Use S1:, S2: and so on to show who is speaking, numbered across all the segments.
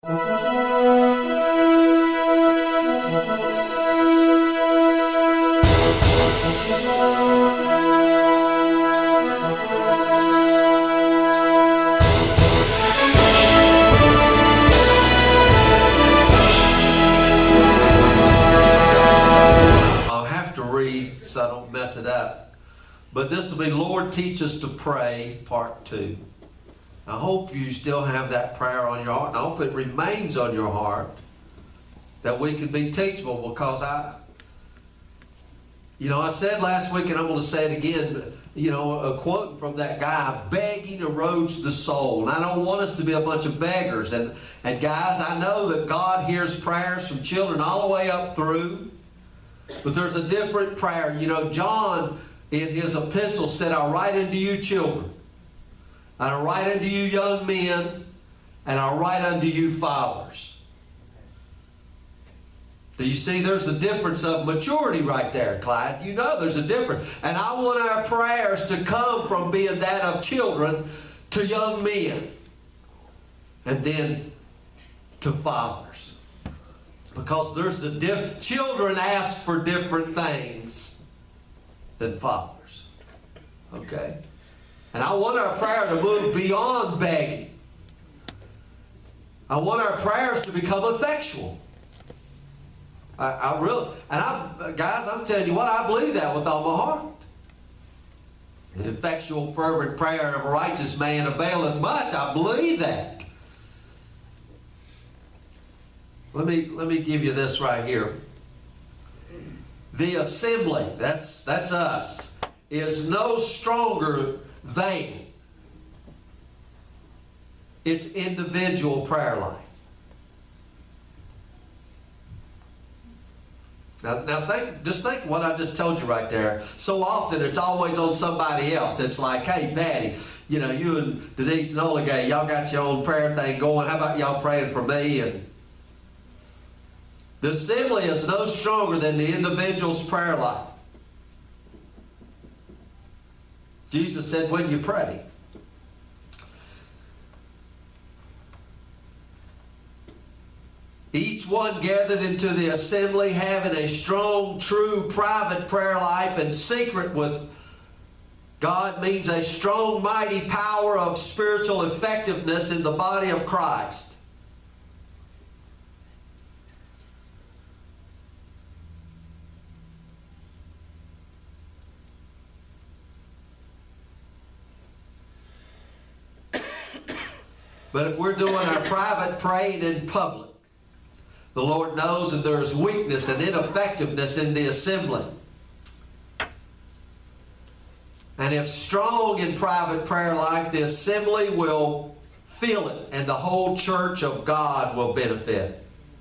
S1: So I don't mess it up. But this will be Lord, Teach Us to Pray, Part 2. I hope you still have that prayer on your heart, and I hope it remains on your heart, that we can be teachable, because I said last week, and I'm going to say it again, a quote from that guy, begging erodes the soul. And I don't want us to be a bunch of beggars. And guys, I know that God hears prayers from children all the way up through. But there's a different prayer. John in his epistle said, I write unto you children, and I write unto you young men, and I write unto you fathers. Do you see there's a difference of maturity right there, Clyde? There's a difference. And I want our prayers to come from being that of children to young men, and then to fathers. Because there's children ask for different things than fathers. Okay? And I want our prayer to move beyond begging. I want our prayers to become effectual. Guys, I'm telling you what, I believe that with all my heart. The effectual, fervent prayer of a righteous man availeth much. I believe that. Let me give you this right here. The assembly, that's us, is no stronger than its individual prayer life. Now think what I just told you right there. So often it's always on somebody else. It's like, hey, Patty, you and Denise and Oligay, y'all got your own prayer thing going. How about y'all praying for me? And the assembly is no stronger than the individual's prayer life. Jesus said, when you pray, each one gathered into the assembly having a strong, true, private prayer life and secret with God means a strong, mighty power of spiritual effectiveness in the body of Christ. But if we're doing our private praying in public, the Lord knows that there is weakness and ineffectiveness in the assembly. And if strong in private prayer life, the assembly will feel it, and the whole church of God will benefit.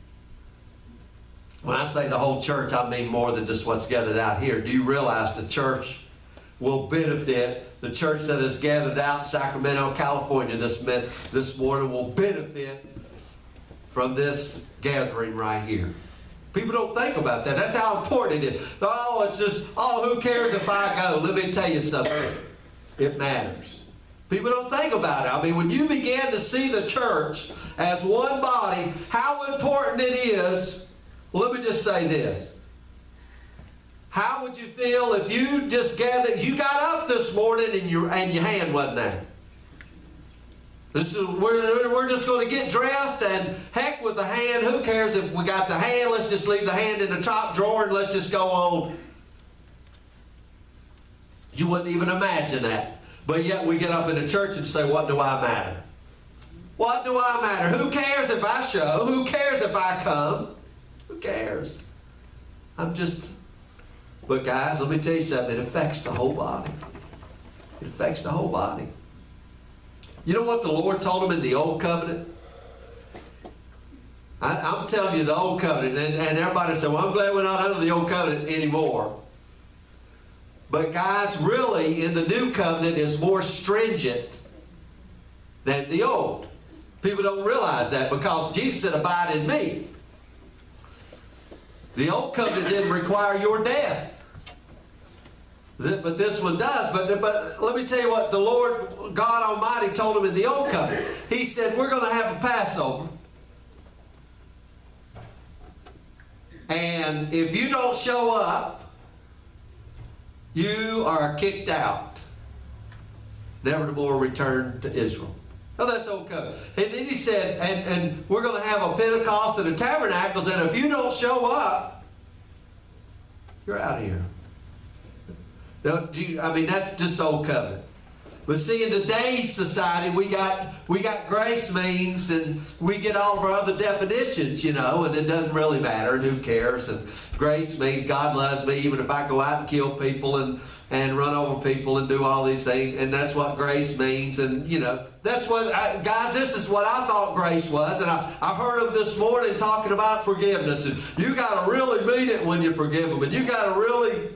S1: When I say the whole church, I mean more than just what's gathered out here. Do you realize the church will benefit? The church that is gathered out in Sacramento, California this morning will benefit from this gathering right here. People don't think about that. That's how important it is. It's just, who cares if I go? Let me tell you something. It matters. People don't think about it. I mean, when you begin to see the church as one body, how important it is, let me just say this. How would you feel if you just gathered, you got up this morning and your hand wasn't there? We're just going to get dressed and heck with the hand. Who cares if we got the hand? Let's just leave the hand in the top drawer and let's just go on. You wouldn't even imagine that. But yet we get up in the church and say, what do I matter? What do I matter? Who cares if I show? Who cares if I come? Who cares? But guys, let me tell you something. It affects the whole body. It affects the whole body. You know what the Lord told them in the Old Covenant? I'm telling you the Old Covenant. And everybody said, well, I'm glad we're not under the Old Covenant anymore. But guys, really, in the New Covenant is more stringent than the Old. People don't realize that because Jesus said, abide in me. The Old Covenant didn't require your death. But this one does. But let me tell you what the Lord God Almighty told him in the Old Covenant. He said, we're going to have a Passover. And if you don't show up, you are kicked out, never to more return to Israel. Now that's okay. And then he said, and we're going to have a Pentecost and a Tabernacles, and if you don't show up, you're out of here. Now, that's just old covenant. But see, in today's society, we got grace means, and we get all of our other definitions, and it doesn't really matter, and who cares? And grace means God loves me even if I go out and kill people and run over people and do all these things, and that's what grace means. And that's what guys, this is what I thought grace was. And I heard them this morning talking about forgiveness, and you got to really mean it when you forgive them, and you got to really.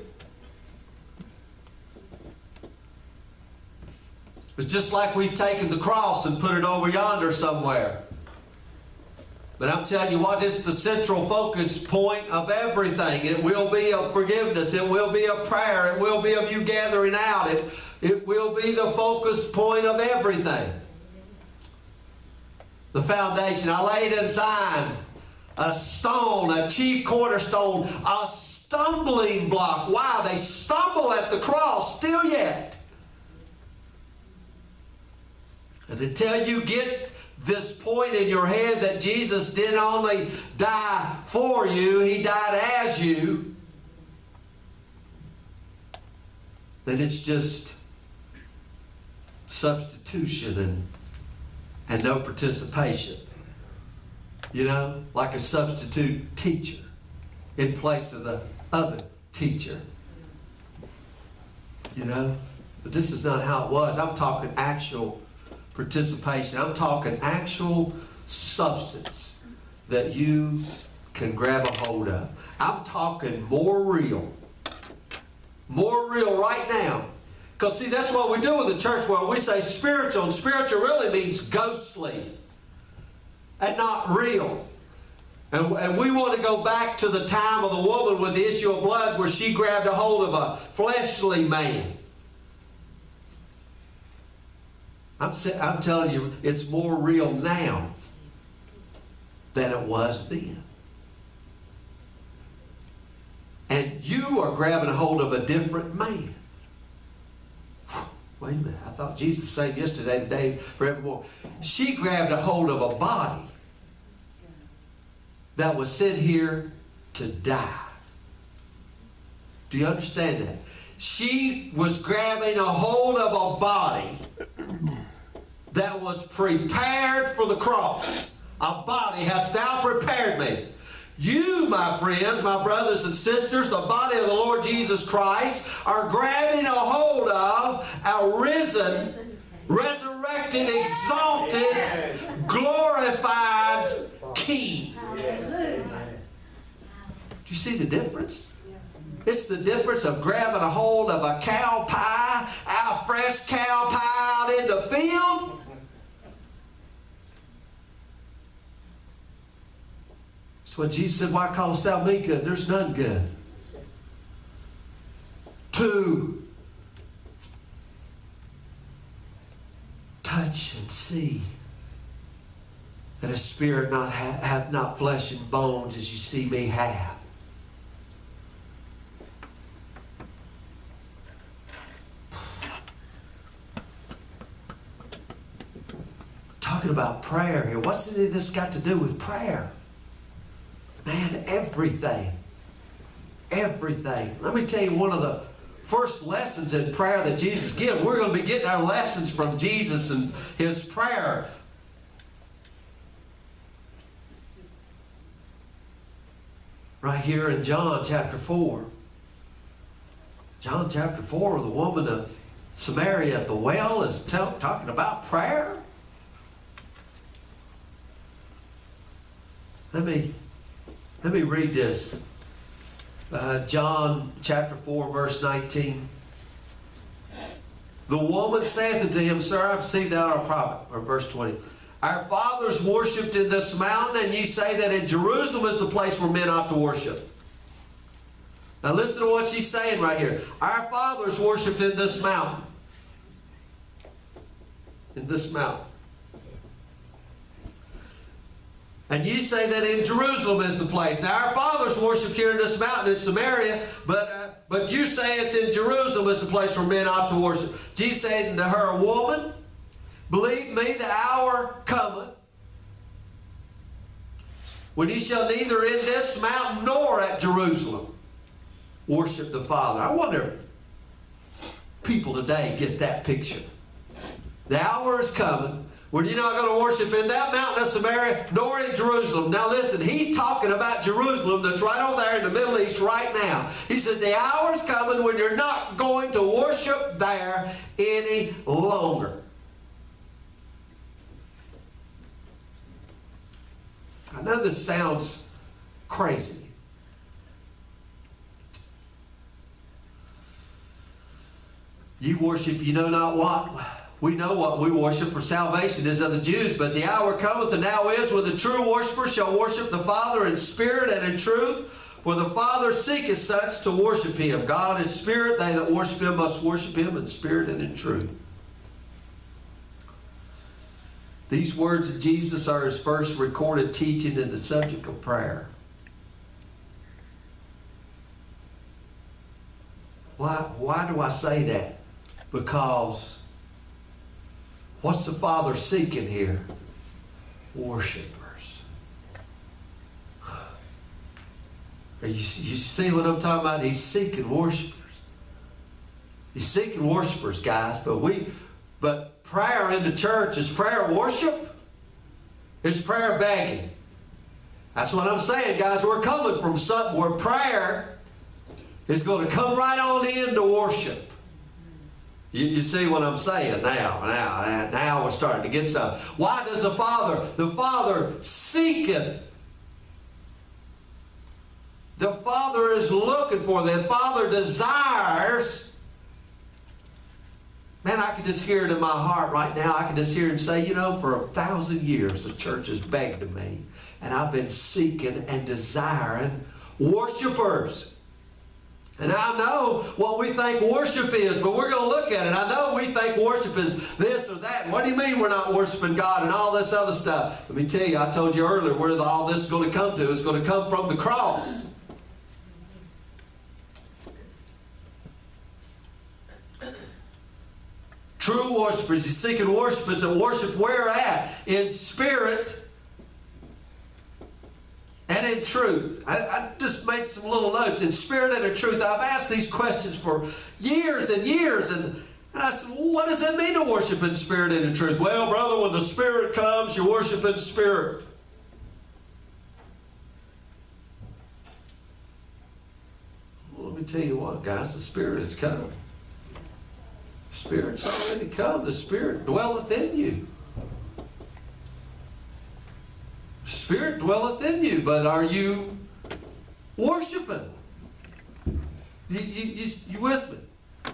S1: It's just like we've taken the cross and put it over yonder somewhere. But I'm telling you what, it's the central focus point of everything. It will be of forgiveness. It will be of prayer. It will be of you gathering out. It will be the focus point of everything. The foundation. I laid in Zion a stone, a chief cornerstone, a stumbling block. Wow, they stumble at the cross still yet. And until you get this point in your head that Jesus didn't only die for you, He died as you, then it's just substitution and no participation. Like a substitute teacher in place of the other teacher. But this is not how it was. I'm talking actual participation. I'm talking actual substance that you can grab a hold of. I'm talking more real right now. Because see, that's what we do in the church world. We say spiritual, and spiritual really means ghostly and not real. And we want to go back to the time of the woman with the issue of blood where she grabbed a hold of a fleshly man. I'm telling you, it's more real now than it was then. And you are grabbing a hold of a different man. Wait a minute, I thought Jesus saved yesterday, today, forevermore. She grabbed a hold of a body that was sent here to die. Do you understand that? She was grabbing a hold of a body that was prepared for the cross. A body has now prepared me. You, my friends, my brothers and sisters, the body of the Lord Jesus Christ, are grabbing a hold of a risen, resurrected, exalted, glorified King. Do you see the difference? It's the difference of grabbing a hold of a cow pie, a fresh cow pie out in the field. That's what Jesus said, why callest thou me good? There's none good. 2, touch and see that a spirit hath not flesh and bones as you see me have. Talking about prayer here. What's any of this got to do with prayer? Man, everything. Everything. Let me tell you one of the first lessons in prayer that Jesus gives. We're going to be getting our lessons from Jesus and His prayer. Right here in John chapter 4. John chapter 4, the woman of Samaria at the well is talking about prayer. Let me read this. John chapter 4, verse 19. The woman saith unto him, Sir, I perceive thou art a prophet. Or verse 20. Our fathers worshipped in this mountain, and ye say that in Jerusalem is the place where men ought to worship. Now listen to what she's saying right here. Our fathers worshipped in this mountain. In this mountain. And you say that in Jerusalem is the place. Now our fathers worshipped here in this mountain in Samaria, but you say it's in Jerusalem is the place where men ought to worship. Jesus said to her, woman, believe me, the hour cometh when ye shall neither in this mountain nor at Jerusalem worship the Father. I wonder if people today get that picture. The hour is coming when you're not going to worship in that mountain of Samaria nor in Jerusalem. Now listen, he's talking about Jerusalem that's right over there in the Middle East right now. He said the hour is coming when you're not going to worship there any longer. I know this sounds crazy. You worship you know not what. We know what we worship, for salvation is of the Jews. But the hour cometh, and now is, when the true worshiper shall worship the Father in spirit and in truth. For the Father seeketh such to worship him. God is spirit. They that worship him must worship him in spirit and in truth. These words of Jesus are his first recorded teaching in the subject of prayer. Why do I say that? Because what's the Father seeking here? Worshipers. You see what I'm talking about? He's seeking worshipers. He's seeking worshipers, guys. But prayer in the church, is prayer worship? Is prayer begging? That's what I'm saying, guys. We're coming from something where prayer is going to come right on into worship. You see what I'm saying now? Now we're starting to get some. Why does the Father seeketh. The Father is looking for them. The Father desires. Man, I can just hear it in my heart right now. I can just hear him say, for 1,000 years the church has begged of me. And I've been seeking and desiring worshipers. And I know what we think worship is, but we're going to look at it. I know we think worship is this or that. And what do you mean we're not worshiping God and all this other stuff? Let me tell you, I told you earlier where all this is going to come to. It's going to come from the cross. True worshipers, he's seeking worshipers that worship where at? In spirit and in truth. I just made some little notes. In spirit and in truth. I've asked these questions for years and years. And I said, well, what does that mean to worship in spirit and in truth? Well, brother, when the Spirit comes, you worship in spirit. Well, let me tell you what, guys. The Spirit has come. The Spirit's already come. The Spirit dwelleth in you. Spirit dwelleth in you, but are you worshiping? You with me?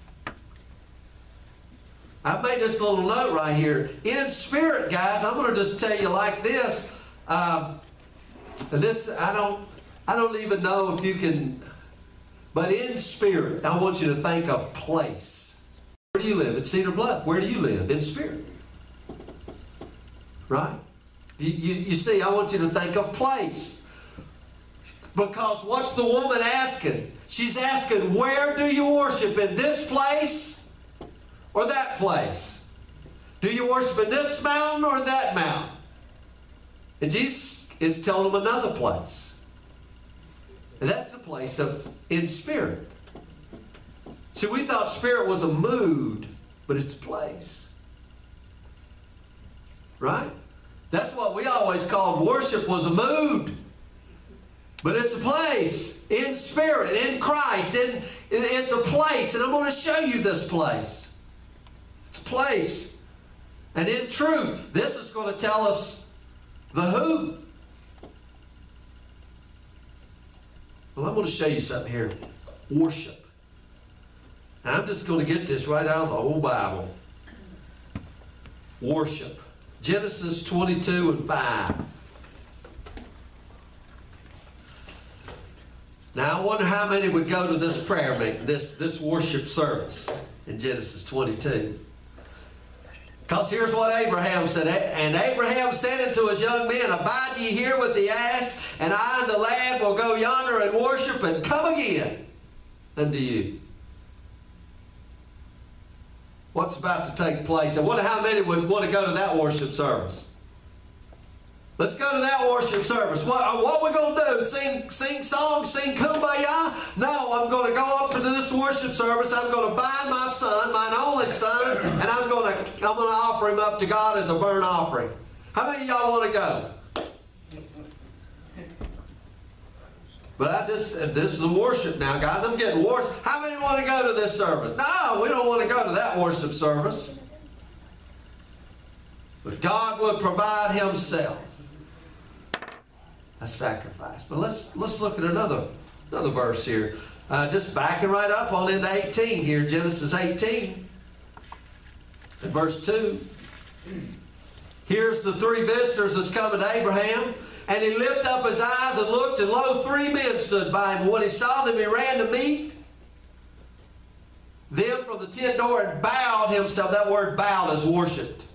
S1: I made this little note right here. In spirit, guys, I'm going to just tell you like this. I don't even know if you can, but in spirit, I want you to think of place. Where do you live? In Cedar Bluff. Where do you live? In spirit. Right? You see, I want you to think of place. Because what's the woman asking? She's asking, where do you worship? In this place or that place? Do you worship in this mountain or that mountain? And Jesus is telling them another place. And that's the place of in spirit. See, we thought spirit was a mood, but it's a place. Right? That's what we always called worship, was a mood. But it's a place. In spirit, in Christ. It's a place. And I'm going to show you this place. It's a place. And in truth, this is going to tell us the who. Well, I'm going to show you something here. Worship. And I'm just going to get this right out of the old Bible. Worship. Genesis 22 and 5. Now, I wonder how many would go to this prayer meeting, this worship service in Genesis 22. Because here's what Abraham said. And Abraham said unto his young men, Abide ye here with the ass, and I and the lad will go yonder and worship and come again unto you. What's about to take place? I wonder how many would want to go to that worship service. Let's go to that worship service. What are we going to do? Sing songs? Sing Kumbaya? No, I'm going to go up to this worship service. I'm going to bind my son, mine only son, and I'm going to offer him up to God as a burnt offering. How many of y'all want to go? But this is a worship now, guys. I'm getting worship. How many want to go to this service? No, we don't want to go to that worship service. But God would provide Himself a sacrifice. But let's look at another verse here. Just backing right up on into 18 here, Genesis 18, and verse 2. Here's the three visitors that's coming to Abraham. And he lifted up his eyes and looked, and lo, 3 men stood by him. When he saw them, he ran to meet them from the tent door and bowed himself. That word bowed is worshipped.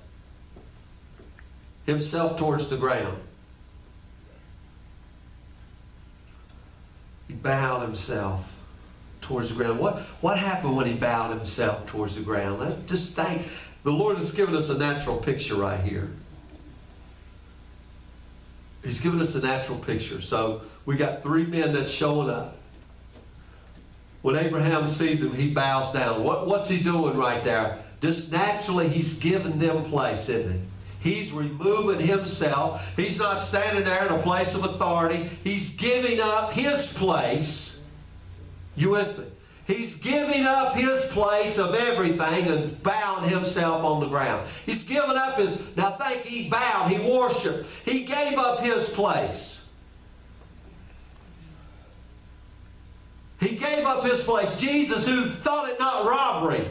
S1: Himself towards the ground. He bowed himself towards the ground. What happened when he bowed himself towards the ground? Let's just think. The Lord has given us a natural picture right here. He's given us a natural picture. So we got 3 men that's showing up. When Abraham sees them, he bows down. What's he doing right there? Just naturally, he's giving them place, isn't he? He's removing himself. He's not standing there in a place of authority. He's giving up his place. You with me? He's giving up his place of everything and bowing himself on the ground. He's given up his... Now think, he bowed, he worshiped. He gave up his place. He gave up his place. Jesus, who thought it not robbery.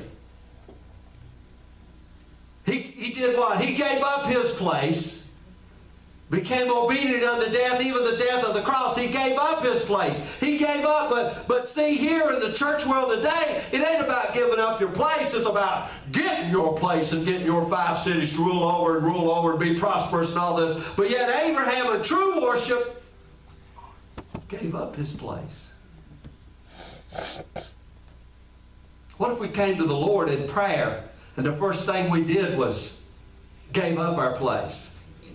S1: He did what? He gave up his place. Became obedient unto death, even the death of the cross. He gave up his place. He gave up, but see, here in the church world today, it ain't about giving up your place. It's about getting your place and getting your 5 cities to rule over and be prosperous and all this. But yet Abraham, in true worship, gave up his place. What if we came to the Lord in prayer and the first thing we did was gave up our place?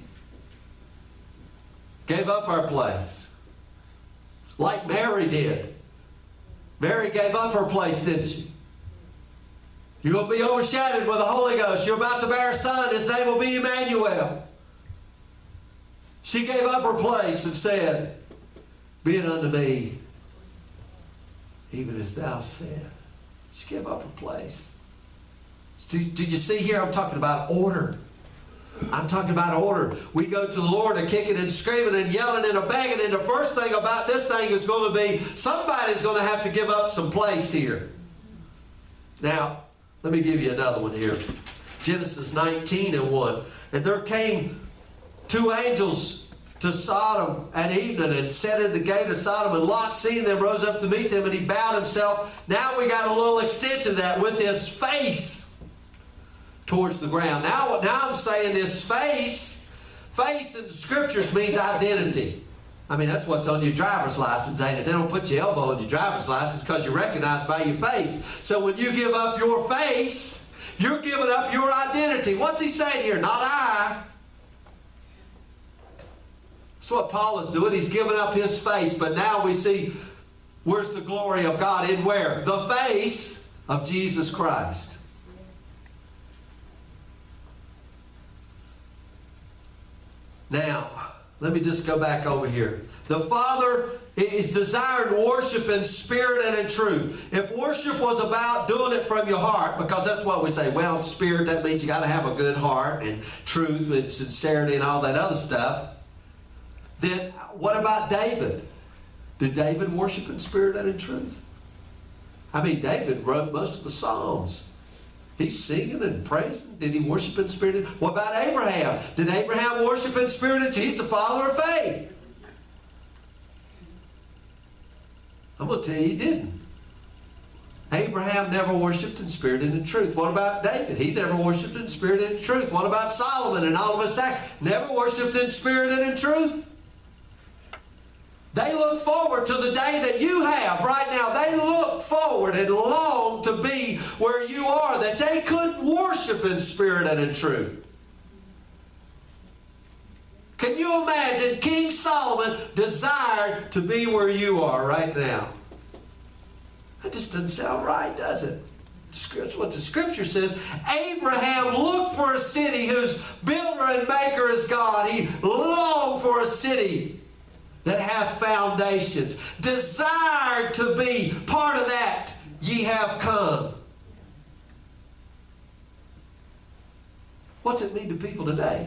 S1: Gave up our place. Like Mary did. Mary gave up her place, didn't she? You're going to be overshadowed with the Holy Ghost. You're about to bear a son. His name will be Emmanuel. She gave up her place and said, Be it unto me, even as thou said. She gave up her place. Did you see here? I'm talking about order. I'm talking about order. We go to the Lord and kicking and screaming and yelling and begging, and the first thing about this thing is going to be somebody's going to have to give up some place here. Now, let me give you another one here. Genesis 19:1. And there came 2 angels to Sodom at evening and sat at the gate of Sodom, and Lot, seeing them, rose up to meet them, and he bowed himself. Now we got a little extension of that, with his face towards the ground. Now I'm saying this face in the scriptures means identity. I mean, that's what's on your driver's license, ain't it? They don't put your elbow on your driver's license because you're recognized by your face. So when you give up your face, you're giving up your identity. What's he saying here? Not I. That's what Paul is doing. He's giving up his face. But now we see, where's the glory of God? In where? The face of Jesus Christ. Now, let me just go back over here. The Father is desiring worship in spirit and in truth. If worship was about doing it from your heart, because that's what we say, well, spirit, that means you got to have a good heart, and truth and sincerity and all that other stuff. Then what about David? Did David worship in spirit and in truth? I mean, David wrote most of the Psalms. He's singing and praising. Did he worship in spirit? What about Abraham? Did Abraham worship in spirit and truth? He's the father of faith. I'm going to tell you he didn't. Abraham never worshipped in spirit and in truth. What about David? He never worshipped in spirit and in truth. What about Solomon and all of his acts? Never worshipped in spirit and in truth. They look forward to the day that you have right now. They look forward and long to be where you are, that they could worship in spirit and in truth. Can you imagine King Solomon desired to be where you are right now? That just doesn't sound right, does it? That's what the Scripture says. Abraham looked for a city whose builder and maker is God. He longed for a city that hath foundations. Desired to be part of that. Ye have come. What's it mean to people today?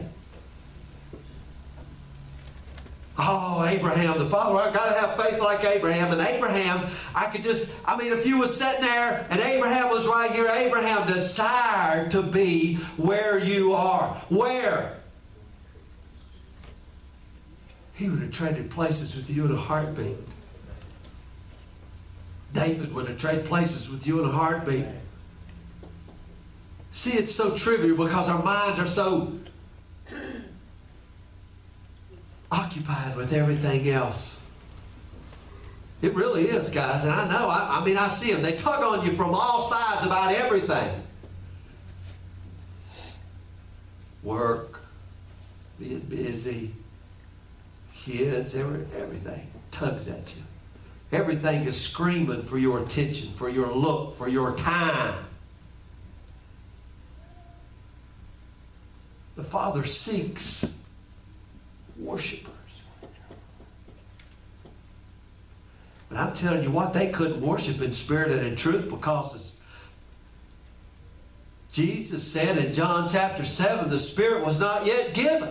S1: Oh, Abraham, the father, I've got to have faith like Abraham. And Abraham, if you was sitting there and Abraham was right here, Abraham desired to be where you are. Where? He would have traded places with you in a heartbeat. David would have traded places with you in a heartbeat. See, it's so trivial because our minds are so occupied with everything else. It really is, guys. And I know, I see them. They tug on you from all sides about everything. Work, being busy, kids, everything tugs at you. Everything is screaming for your attention, for your look, for your time. The Father seeks worshipers. But I'm telling you what, they couldn't worship in spirit and in truth because Jesus said in John chapter 7, the Spirit was not yet given.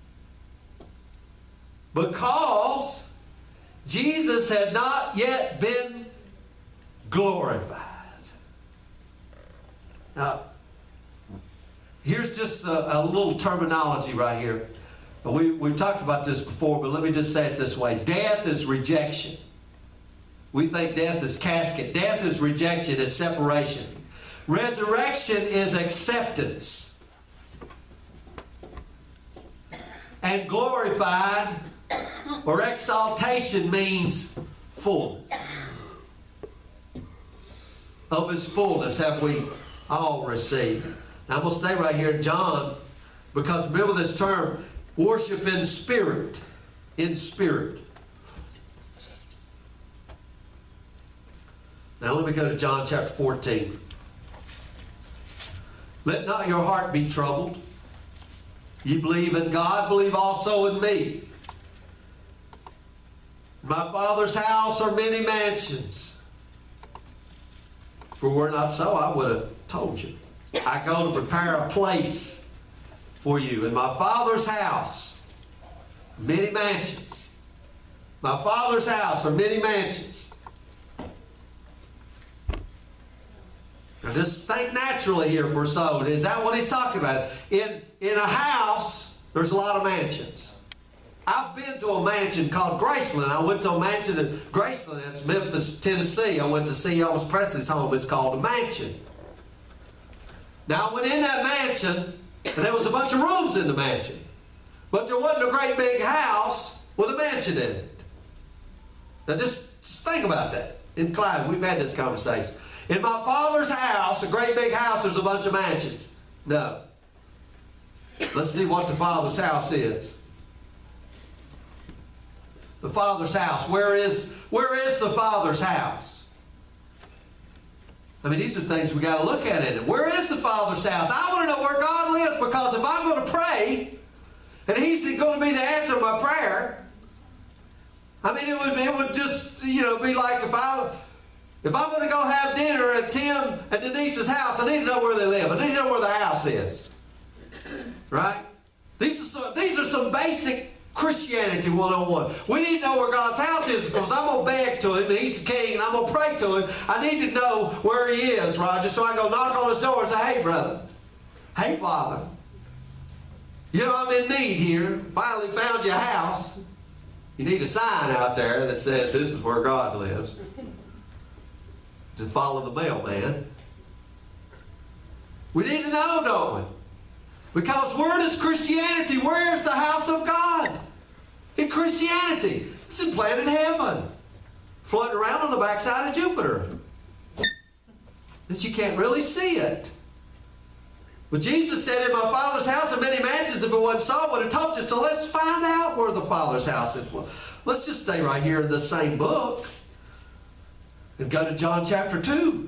S1: Because Jesus had not yet been glorified. Now, here's just a little terminology right here. We've talked about this before, but let me just say it this way. Death is rejection. We think death is casket. Death is rejection, it's separation. Resurrection is acceptance. And glorified or exaltation means fullness. Of His fullness have we all received. Now I'm going to stay right here in John, because remember this term, worship in spirit. In spirit. Now let me go to John chapter 14. Let not your heart be troubled. Ye believe in God, believe also in me. In my Father's house are many mansions. If it were not so, I would have told you. I go to prepare a place for you. In my Father's house, many mansions. My Father's house are many mansions. Now just think naturally here for a second. Is that what he's talking about? In a house, there's a lot of mansions. I've been to a mansion called Graceland. I went to a mansion in Graceland. That's Memphis, Tennessee. I went to see Elvis Presley's home. It's called a mansion. Now, I went in that mansion, and there was a bunch of rooms in the mansion. But there wasn't a great big house with a mansion in it. Now, just think about that. In Clyde, we've had this conversation. In my Father's house, a great big house, there's a bunch of mansions. No. Let's see what the Father's house is. The Father's house. Where is the Father's house? I mean, these are things we got to look at in it. Where is the Father's house? I want to know where God lives, because if I'm going to pray, and He's going to be the answer to my prayer, I mean, it would just, be like if I'm going to go have dinner at Tim and Denise's house, I need to know where they live. I need to know where the house is. Right? These are some basic Christianity 101. We need to know where God's house is, because I'm going to beg to Him, and He's the King, and I'm going to pray to Him. I need to know where He is, Roger, so I can go knock on His door and say, hey, brother. Hey, Father. I'm in need here. Finally found your house. You need a sign out there that says this is where God lives. to follow the mailman. We need to know, don't we? Because where does Christianity, where is the house of God? In Christianity. It's in planet heaven. Floating around on the backside of Jupiter. That you can't really see it. But Jesus said, in my Father's house are many mansions. If it wasn't so, I would have told you. So let's find out where the Father's house is. Well, let's just stay right here in this same book. And go to John chapter 2.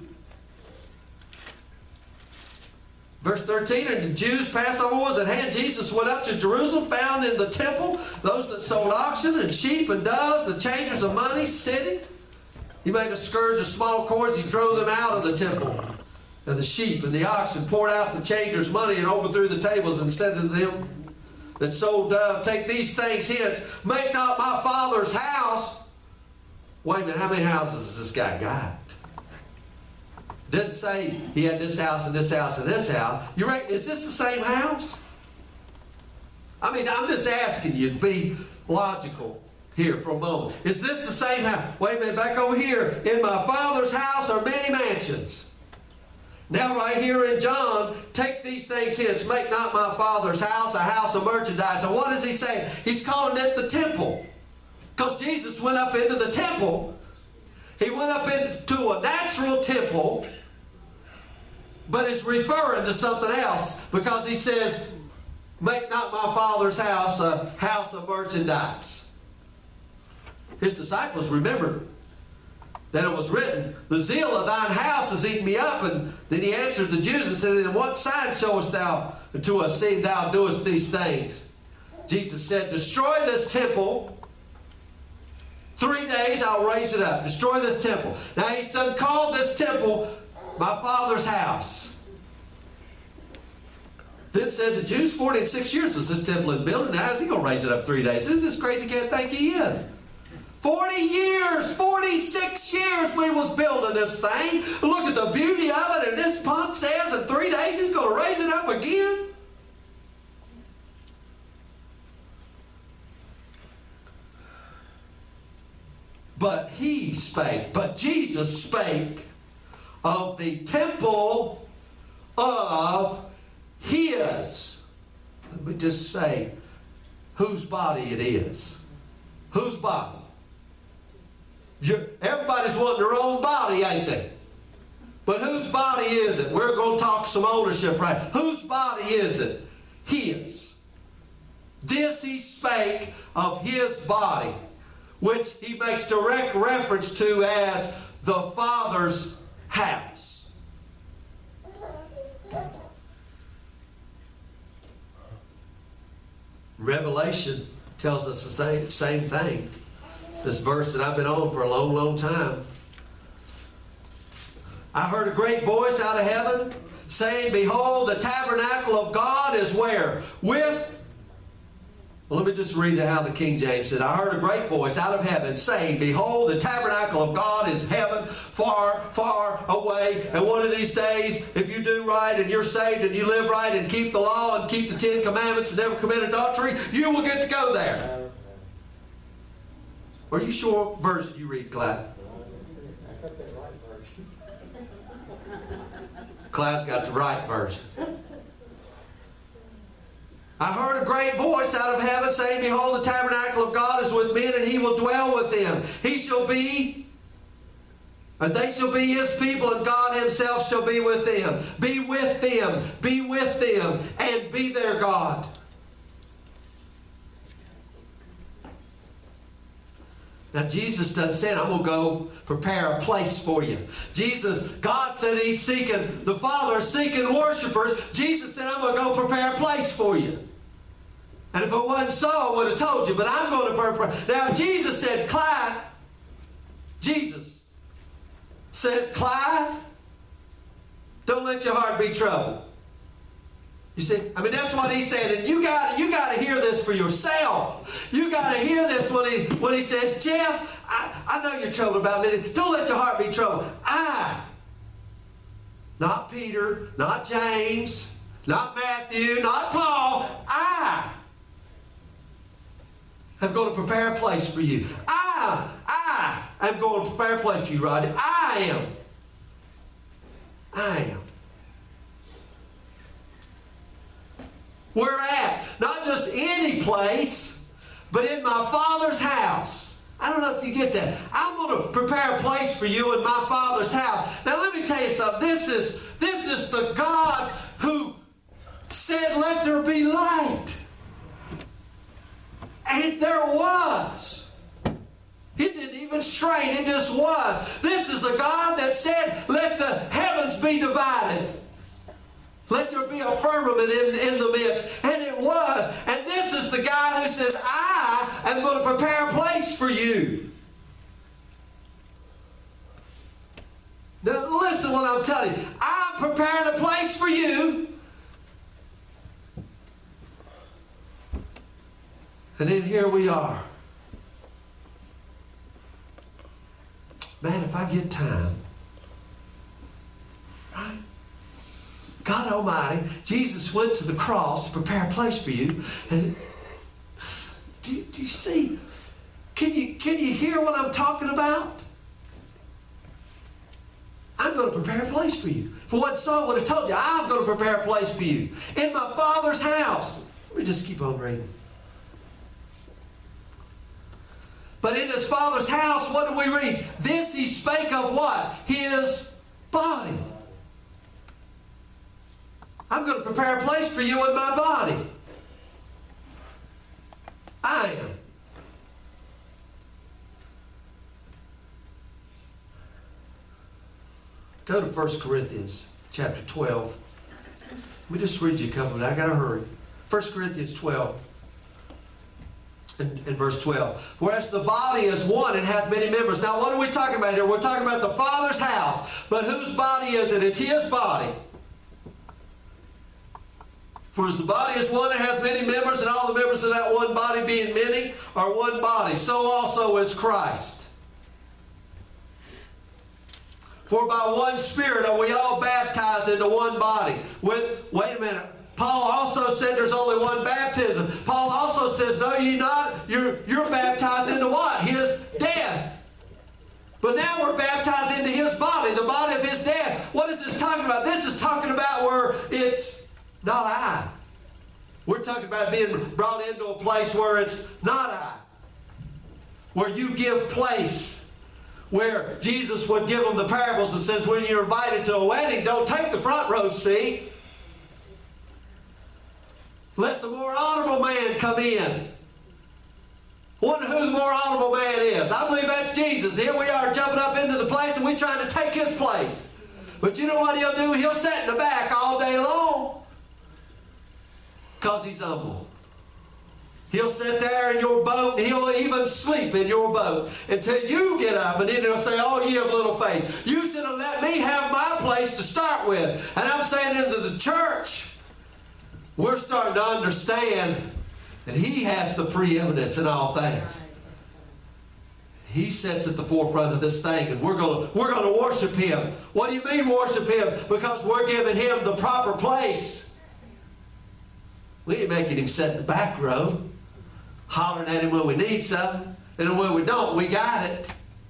S1: Verse 13, and the Jews' Passover was at hand. Jesus went up to Jerusalem, found in the temple those that sold oxen and sheep and doves, the changers of money, sitting. He made a scourge of small cords. He drove them out of the temple. And the sheep and the oxen poured out the changers' money and overthrew the tables and said to them that sold dove, take these things hence. Make not my Father's house. Wait a minute, how many houses has this guy got? Didn't say he had this house and this house and this house. You reckon, is this the same house? I mean, I'm just asking you to be logical here for a moment. Is this the same house? Wait a minute, back over here. In my Father's house are many mansions. Now right here in John, take these things hence. Make not my Father's house a house of merchandise. And what does he say? He's calling it the temple. Because Jesus went up into the temple. He went up into a natural temple, but is referring to something else because he says, make not my Father's house a house of merchandise. His disciples remembered that it was written, the zeal of thine house has eaten me up. And then he answered the Jews and said, in what sign showest thou unto us, seeing thou doest these things? Jesus said, destroy this temple. 3 days, I'll raise it up. Destroy this temple. Now, he's done called this temple my Father's house. Then said the Jews, 46 years was this temple in building. Now, how's he going to raise it up 3 days? Who's this crazy cat think he is? 40 years, 46 years we was building this thing. Look at the beauty of it. And this punk says in 3 days he's going to raise it up again. But he spake, but Jesus spake of the temple of his. Let me just say whose body it is. Whose body? Everybody's wanting their own body, ain't they? But whose body is it? We're going to talk some ownership, right? Whose body is it? His. This he spake of his body, which he makes direct reference to as the Father's house. Revelation tells us the same thing. This verse that I've been on for a long, long time. I heard a great voice out of heaven saying, behold, the tabernacle of God is where? Well, let me just read how the King James said. I heard a great voice out of heaven saying, behold, the tabernacle of God is heaven, far, far away. And one of these days, if you do right and you're saved and you live right and keep the law and keep the 10 Commandments and never commit adultery, you will get to go there. Are you sure what version you read, Clyde? Clyde's got the right version. I heard a great voice out of heaven saying, behold, the tabernacle of God is with men, and he will dwell with them. He shall be, and they shall be his people, and God himself shall be with them. Be with them, and be their God. Now, Jesus done said, I'm going to go prepare a place for you. God said he's seeking, the Father is seeking worshipers. Jesus said, I'm going to go prepare a place for you. And if it wasn't so, I would have told you, but I'm going to prepare. Now, Jesus said, Clyde, Jesus says, Clyde, don't let your heart be troubled. You see, I mean, that's what he said, and you got to hear this for yourself. You got to hear this when he says, Jeff, I know you're troubled about me. Don't let your heart be troubled. Not Peter, not James, not Matthew, not Paul. I am going to prepare a place for you. I am going to prepare a place for you, Roger. I am. I am. We're at not just any place, but in my Father's house. I don't know if you get that. I'm going to prepare a place for you in my Father's house. Now let me tell you something. This is the God who said, let there be light. And there was. It didn't even strain. It just was. This is a God that said, let the heavens be divided. Let there be a firmament in the midst. And it was. And this is the guy who says, I am going to prepare a place for you. Now listen what I'm telling you. I'm preparing a place for you. And then here we are. Man, if I get time, right? God Almighty, Jesus went to the cross to prepare a place for you. And do you see? Can you hear what I'm talking about? I'm going to prepare a place for you. For what Saul would have told you, I'm going to prepare a place for you. In my Father's house. Let me just keep on reading. But in his Father's house, what do we read? This he spake of what? His body. I'm going to prepare a place for you in my body. I am. Go to 1 Corinthians chapter 12. Let me just read you a couple. I got to hurry. 1 Corinthians 12. In verse 12. Whereas the body is one and hath many members. Now what are we talking about here? We're talking about the Father's house. But whose body is it? It's his body. For as the body is one and hath many members, and all the members of that one body being many are one body, so also is Christ. For by one Spirit are we all baptized into one body. Wait a minute. Paul also said there's only one baptism. Paul also says, no, you're not. You're baptized into what? His death. But now we're baptized into his body, the body of his death. What is this talking about? This is talking about where it's not I. We're talking about being brought into a place where it's not I. Where you give place. Where Jesus would give them the parables and says, when you're invited to a wedding, don't take the front row seat. Let the more honorable man come in. Wonder who the more honorable man is. I believe that's Jesus. Here we are jumping up into the place and we're trying to take his place. But you know what he'll do? He'll sit in the back all day long. Because he's humble. He'll sit there in your boat and he'll even sleep in your boat until you get up, and then he'll say, oh, ye have little faith. You should have let me have my place to start with. And I'm saying into the church, we're starting to understand that he has the preeminence in all things. He sits at the forefront of this thing, and we're going to worship him. What do you mean worship him? Because we're giving him the proper place. We ain't making him sit in the back row, hollering at him when we need something, and when we don't, we got it.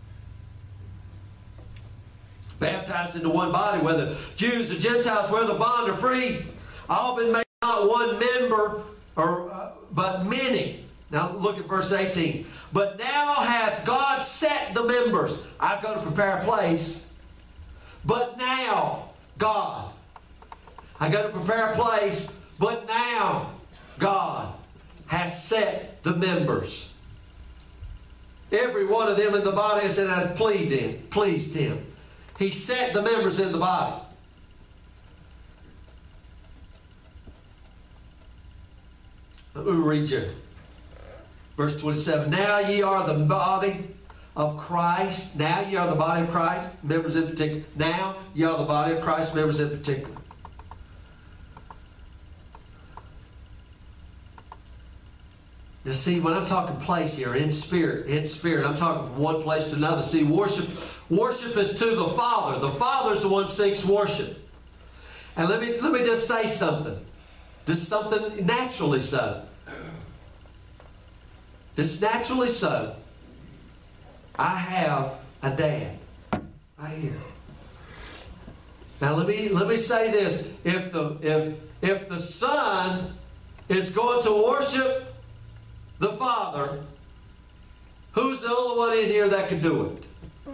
S1: Baptized into one body, whether Jews or Gentiles, whether bond or free, all been made not one member, but many. Now look at verse 18. But now hath God set the members. I've got to prepare a place. But now, God. I got to prepare a place. But now, God has set the members. Every one of them in the body is that hath pleased him. He set the members in the body. Let me read you. Verse 27. Now ye are the body of Christ. Now ye are the body of Christ, members in particular. Now ye are the body of Christ, members in particular. Now see, when I'm talking place here, in spirit, I'm talking from one place to another. See, worship is to the Father. The Father's the one who seeks worship. And let me just say something. Just something naturally so. Just naturally so. I have a dad right here. Now let me say this. If the Son is going to worship the Father, who's the only one in here that can do it?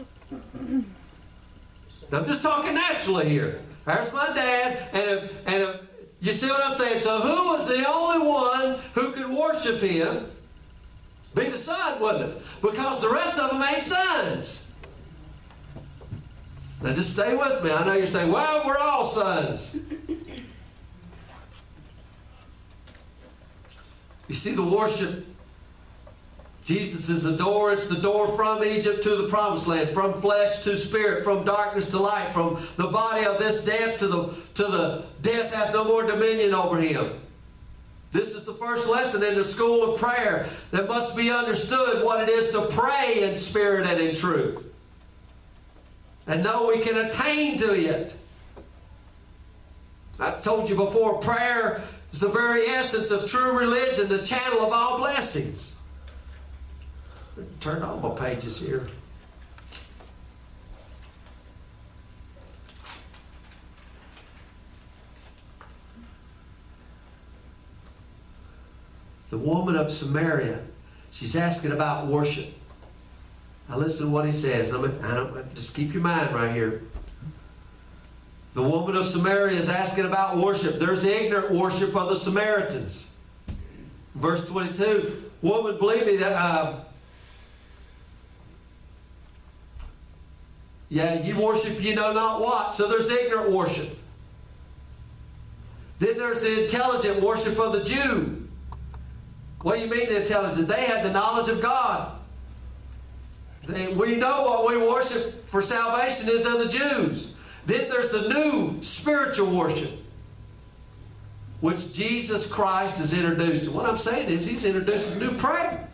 S1: I'm just talking naturally here. There's my dad, and if you see what I'm saying? So who was the only one who could worship him? Be the Son, wasn't it? Because the rest of them ain't sons. Now just stay with me. I know you're saying, well, we're all sons. You see the worship. Jesus is the door. It's the door from Egypt to the promised land, from flesh to spirit, from darkness to light, from the body of this death to the death hath no more dominion over him. This is the first lesson in the school of prayer that must be understood what it is to pray in spirit and in truth. And know we can attain to it. I told you before, prayer is the very essence of true religion, the channel of all blessings. Turn all my pages here. The woman of Samaria, she's asking about worship. Now listen to what he says. Just keep your mind right here. The woman of Samaria is asking about worship. There's the ignorant worship of the Samaritans. Verse 22, woman, believe me that... you worship you know not what. So there's ignorant worship. Then there's the intelligent worship of the Jew. What do you mean the intelligent? They had the knowledge of God. We know what we worship for salvation is of the Jews. Then there's the new spiritual worship, which Jesus Christ has introduced. And what I'm saying is he's introduced a new prayer.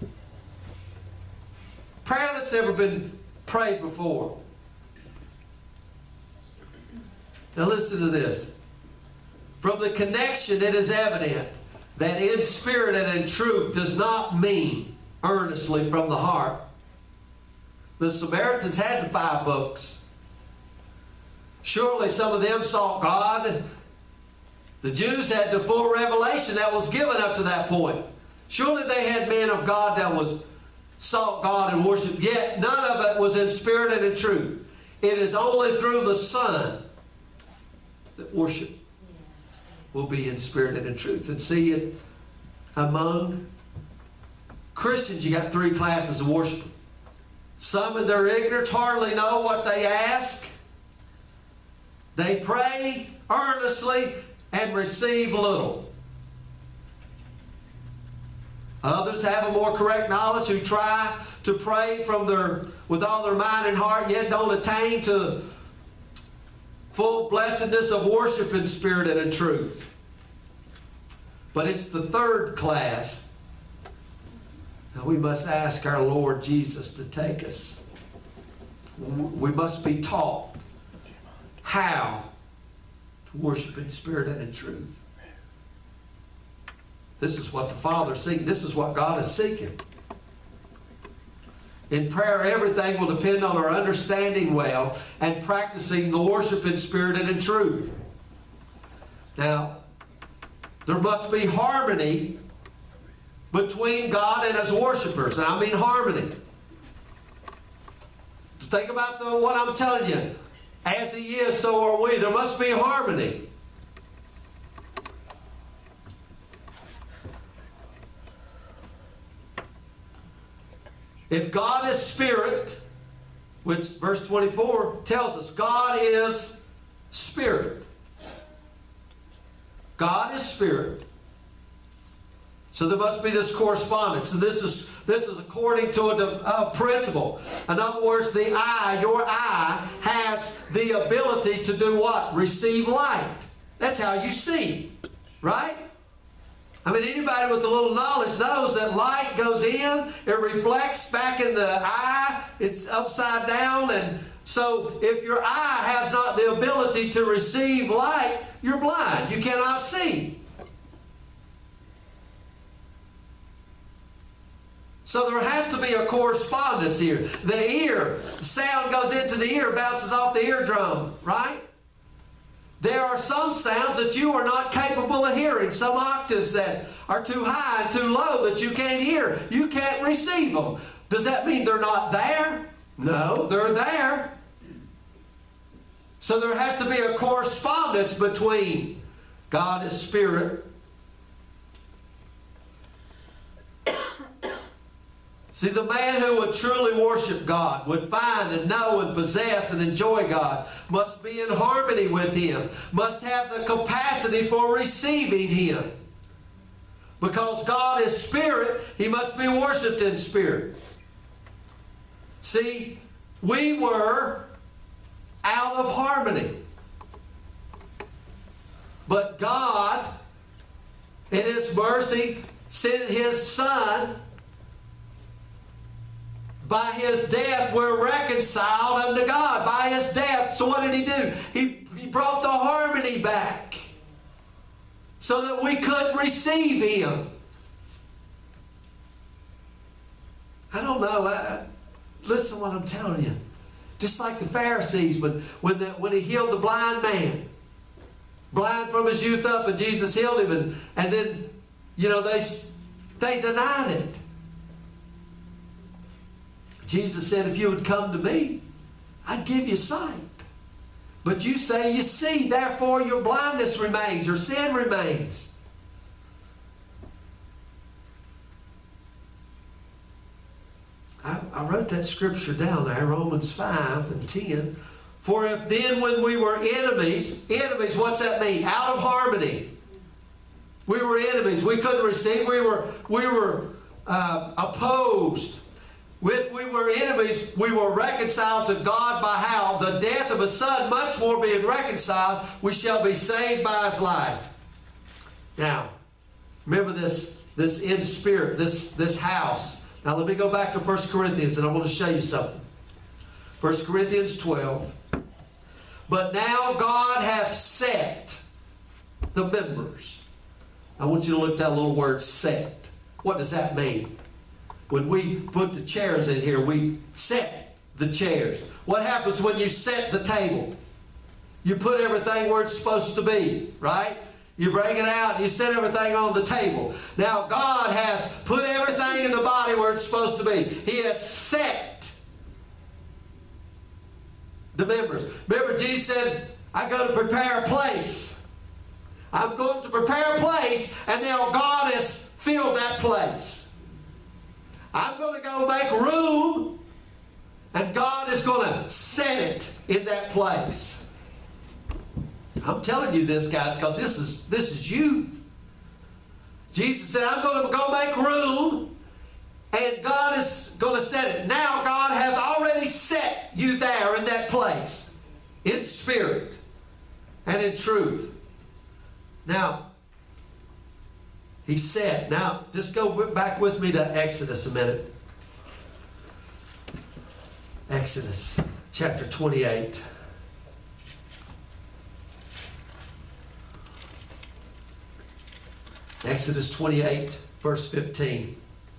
S1: Prayer that's never been prayed before. Now listen to this. From the connection, it is evident that in spirit and in truth does not mean earnestly from the heart. The Samaritans had the 5 books. Surely some of them sought God. The Jews had the full revelation that was given up to that point. Surely they had men of God that was sought God and worshiped. Yet none of it was in spirit and in truth. It is only through the Son that worship will be in spirit and in truth. And see it among Christians, you got 3 classes of worship. Some in their ignorance hardly know what they ask. They pray earnestly and receive little. Others have a more correct knowledge who try to pray with all their mind and heart, yet don't attain to full blessedness of worship in spirit and in truth. But it's the 3rd class that we must ask our Lord Jesus to take us. We must be taught how to worship in spirit and in truth. This is what the Father is seeking. This is what God is seeking. In prayer, everything will depend on our understanding well and practicing the worship in spirit and in truth. Now, there must be harmony between God and His worshipers. And I mean harmony. Just think about what I'm telling you. As He is, so are we. There must be harmony. If God is spirit, which verse 24 tells us, God is spirit. God is spirit. So there must be this correspondence. And this is according to a principle. In other words, your eye has the ability to do what? Receive light. That's how you see. Right? I mean, anybody with a little knowledge knows that light goes in, it reflects back in the eye, it's upside down, and so if your eye has not the ability to receive light, you're blind. You cannot see. So there has to be a correspondence here. The ear, sound goes into the ear, bounces off the eardrum, right? There are some sounds that you are not capable of hearing, some octaves that are too high and too low that you can't hear. You can't receive them. Does that mean they're not there? No, they're there. So there has to be a correspondence between God is spirit. See, the man who would truly worship God, would find and know and possess and enjoy God, must be in harmony with Him, must have the capacity for receiving Him. Because God is spirit, He must be worshiped in spirit. See, we were out of harmony. But God, in His mercy, sent His Son. By His death, we're reconciled unto God. By His death. So what did He do? He brought the harmony back so that we could receive Him. I don't know. Listen to what I'm telling you. Just like the Pharisees, when He healed the blind man. Blind from his youth up, and Jesus healed him. And then, they denied it. Jesus said, if you would come to me, I'd give you sight. But you say you see, therefore your blindness remains, your sin remains. I wrote that scripture down there, Romans 5 and 10. For if then when we were enemies, what's that mean? Out of harmony. We were enemies. We couldn't receive. We were opposed. If we were enemies, we were reconciled to God by how? The death of His Son, much more being reconciled, we shall be saved by His life. Now, remember this in spirit, this house. Now let me go back to 1 Corinthians and I want to show you something. 1 Corinthians 12. But now God hath set the members. I want you to look at that little word set. What does that mean? When we put the chairs in here, we set the chairs. What happens when you set the table? You put everything where it's supposed to be, right? You bring it out and you set everything on the table. Now God has put everything in the body where it's supposed to be. He has set the members. Remember, Jesus said, I go to prepare a place. I'm going to prepare a place, and now God has filled that place. I'm going to go make room, and God is going to set it in that place. I'm telling you this, guys, because this is you. Jesus said, I'm going to go make room, and God is going to set it. Now God hath already set you there in that place, in spirit and in truth. Now, He said, now just go back with me to Exodus a minute. Exodus chapter 28. Exodus 28, verse 15.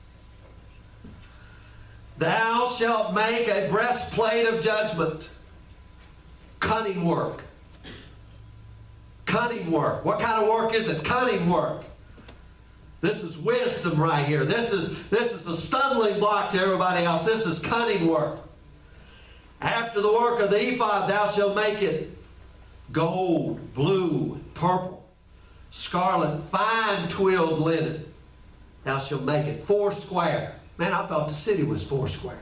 S1: Thou shalt make a breastplate of judgment. Cunning work. Cunning work. What kind of work is it? Cunning work. This is wisdom right here. This is a stumbling block to everybody else. This is cunning work. After the work of the ephod, thou shalt make it gold, blue, purple, scarlet, fine twilled linen. Thou shalt make it 4 square. Man, I thought the city was 4 square.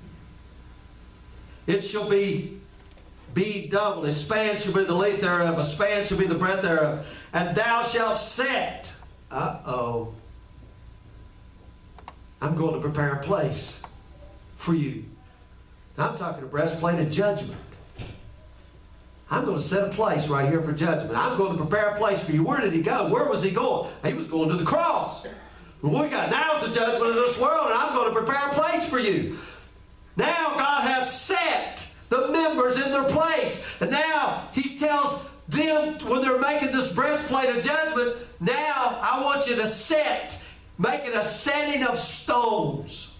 S1: It shall be double. A span shall be the length thereof. A span shall be the breadth thereof. And thou shalt set. Uh-oh. I'm going to prepare a place for you. Now, I'm talking a breastplate of judgment. I'm going to set a place right here for judgment. I'm going to prepare a place for you. Where did He go? Where was He going? He was going to the cross. Now's the judgment of this world, and I'm going to prepare a place for you. Now God has set the members in their place. And now He tells them, when they're making this breastplate of judgment, now I want you to make it a setting of stones.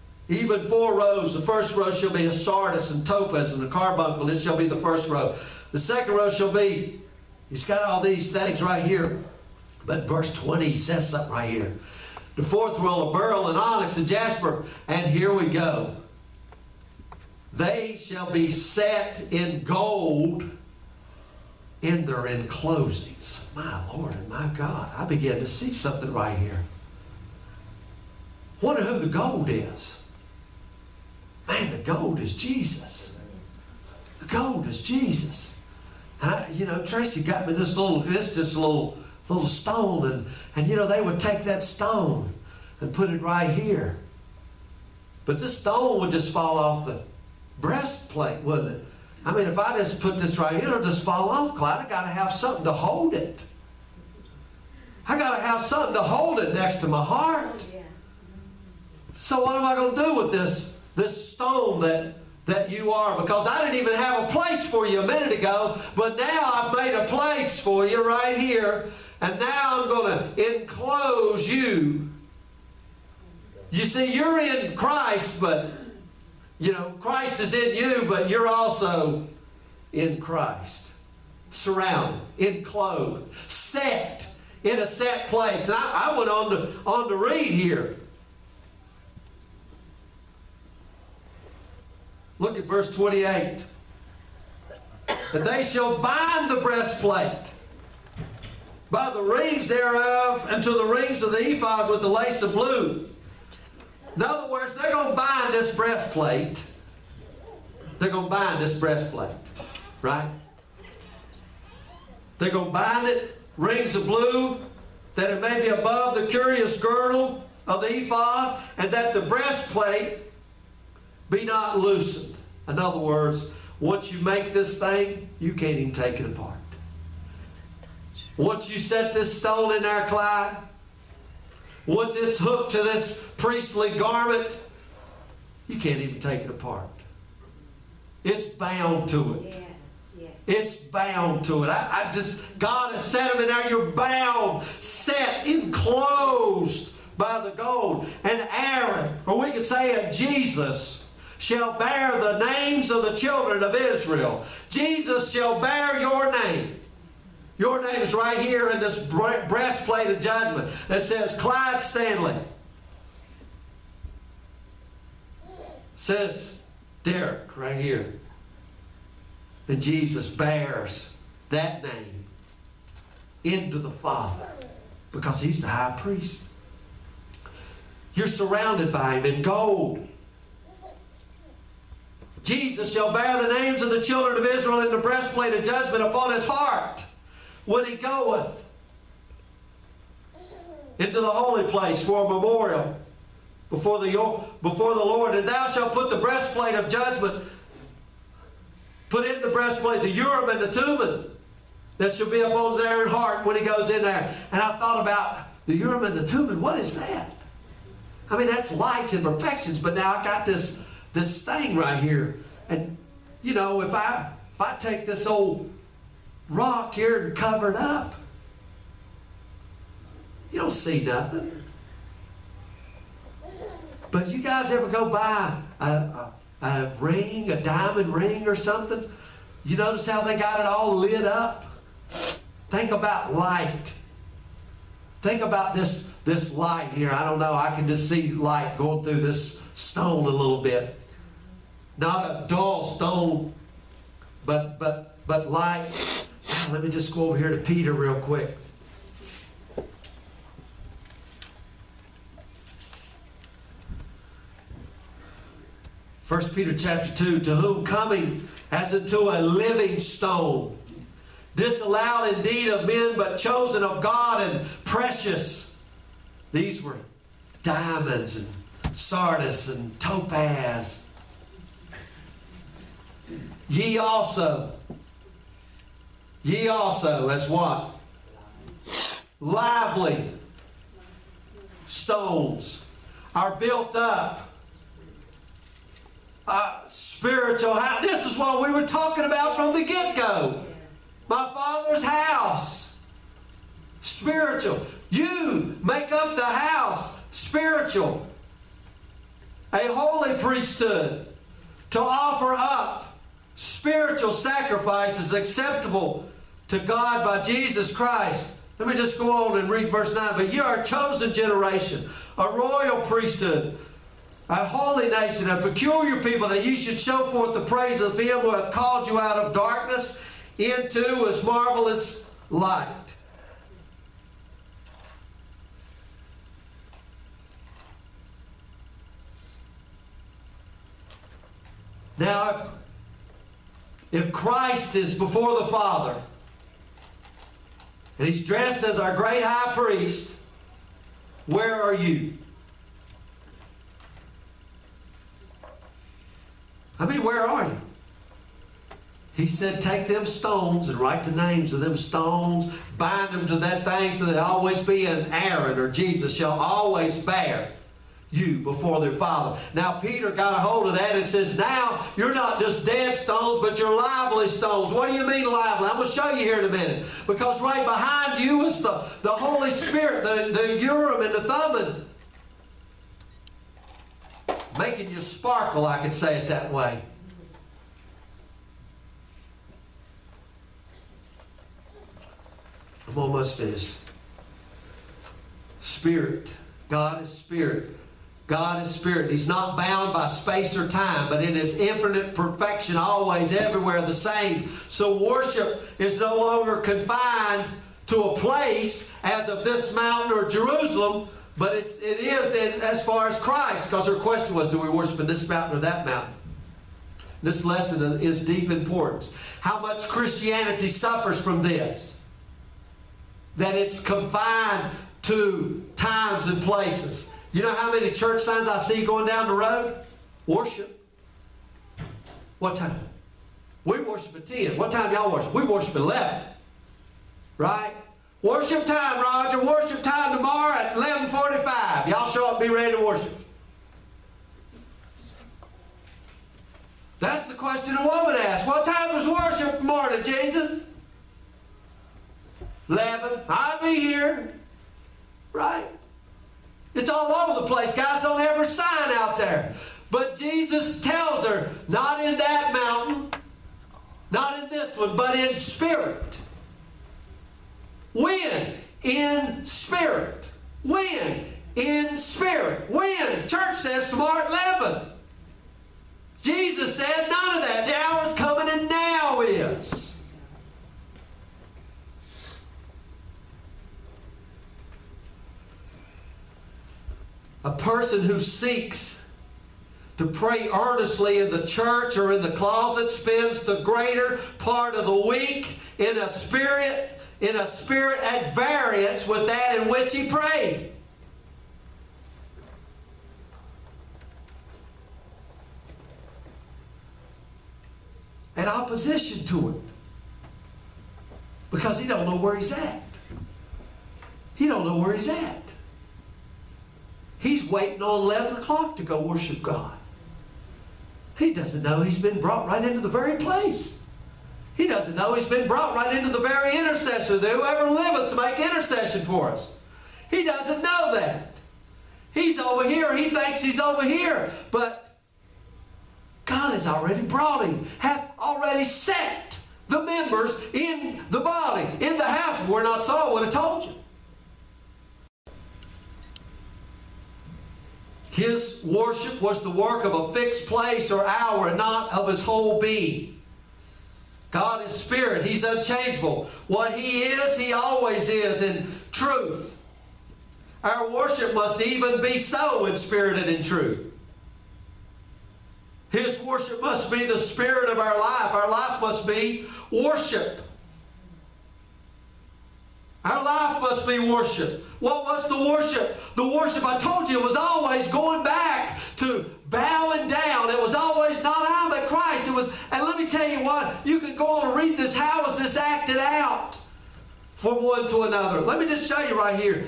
S1: Even 4 rows. The first row shall be a sardius and topaz and a carbuncle. It shall be the first row. The second row shall be, he's got all these things right here. But verse 20, he says something right here. The fourth row of beryl and onyx and jasper. And here we go. They shall be set in gold in their enclosings. My Lord and my God, I began to see something right here. Wonder who the gold is. Man, the gold is Jesus. The gold is Jesus. Tracy got me this little stone, and they would take that stone and put it right here. But this stone would just fall off the breastplate, wouldn't it? I mean, if I just put this right here, it'll just fall off, Clyde. I got to have something to hold it. I got to have something to hold it next to my heart. So what am I going to do with this stone that you are? Because I didn't even have a place for you a minute ago, but now I've made a place for you right here, and now I'm going to enclose you. You see, you're in Christ, but Christ is in you, but you're also in Christ. Surrounded, enclosed, set in a set place. And I went on to read here. Look at verse 28. That they shall bind the breastplate by the rings thereof unto the rings of the ephod with the lace of blue. In other words, they're going to bind this breastplate. They're going to bind this breastplate. Right? They're going to bind it, rings of blue, that it may be above the curious girdle of the ephod, and that the breastplate be not loosened. In other words, once you make this thing, you can't even take it apart. Once you set this stone in there, Clyde, once it's hooked to this priestly garment, you can't even take it apart. It's bound to it. It's bound to it. God has set them in there. You're bound, set, enclosed by the gold. And Aaron, or we could say Jesus, shall bear the names of the children of Israel. Jesus shall bear your name. Your name is right here in this breastplate of judgment that says Clyde Stanley. Says Derek right here. And Jesus bears that name into the Father because he's the high priest. You're surrounded by him in gold. Jesus shall bear the names of the children of Israel in the breastplate of judgment upon his heart when he goeth into the holy place for a memorial before the Lord. And thou shalt put the breastplate of judgment, put in the breastplate the Urim and the Thummim that shall be upon Aaron's heart when he goes in there. And I thought about the Urim and the Thummim. What is that? I mean, that's lights and perfections, but now I got this thing right here. And, if I take this old rock here and cover it up, you don't see nothing. But you guys ever go buy a ring, a diamond ring or something? You notice how they got it all lit up? Think about light. Think about this light here. I don't know. I can just see light going through this stone a little bit. Not a dull stone, but light. Let me just go over here to Peter real quick. First Peter chapter 2, to whom coming as unto a living stone, disallowed indeed of men, but chosen of God and precious. These were diamonds and sardis and topaz. Ye also as what? Lively stones are built up. Spiritual house. This is what we were talking about from the get-go. My Father's house. Spiritual. You make up the house. Spiritual. A holy priesthood to offer up spiritual sacrifice is acceptable to God by Jesus Christ. Let me just go on and read verse 9. But you are a chosen generation, a royal priesthood, a holy nation, a peculiar people, that you should show forth the praise of him who hath called you out of darkness into his marvelous light. Now, if Christ is before the Father, and he's dressed as our great high priest, where are you? I mean, where are you? He said, take them stones and write the names of them stones, bind them to that thing so that always be an Aaron or Jesus shall always bear you before their Father. Now Peter got a hold of that and says, now you're not just dead stones, but you're lively stones. What do you mean lively? I'm going to show you here in a minute. Because right behind you is the Holy Spirit, the Urim and the Thummim. Making you sparkle, I could say it that way. I'm almost finished. Spirit. God is Spirit. God is Spirit. He's not bound by space or time, but in His infinite perfection, always, everywhere, the same. So worship is no longer confined to a place as of this mountain or Jerusalem, but it is as far as Christ, because her question was, do we worship in this mountain or that mountain? This lesson is deep importance. How much Christianity suffers from this? That it's confined to times and places. You know how many church signs I see going down the road? Worship. What time? We worship at 10. What time y'all worship? We worship at 11. Right? Worship time, Roger. Worship time tomorrow at 11:45. Y'all show up and be ready to worship. That's the question a woman asked. What time is worship morning, Jesus? 11. I'll be here. Right? It's all over the place. Guys, don't ever sign out there. But Jesus tells her, not in that mountain, not in this one, but in spirit. When? In spirit. When? In spirit. When? Church says tomorrow at 11. Jesus said none of that. The hour's coming and now is. A person who seeks to pray earnestly in the church or in the closet spends the greater part of the week in a spirit at variance with that in which he prayed. At opposition to it. Because he don't know where he's at. He don't know where he's at. He's waiting on 11 o'clock to go worship God. He doesn't know he's been brought right into the very place. He doesn't know he's been brought right into the very intercessor that whoever liveth to make intercession for us. He doesn't know that. He's over here. He thinks he's over here. But God has already brought him, hath already set the members in the body, in the house. If we're not so, I would have told you. His worship was the work of a fixed place or hour and not of his whole being. God is Spirit. He's unchangeable. What He is, He always is in truth. Our worship must even be so in spirit and in truth. His worship must be the spirit of our life. Our life must be worship. Our life must be worship. What was the worship? The worship, I told you, it was always going back to bowing down. It was always not I, but Christ. It was, and let me tell you what, you can go on and read this. How is this acted out from one to another? Let me just show you right here.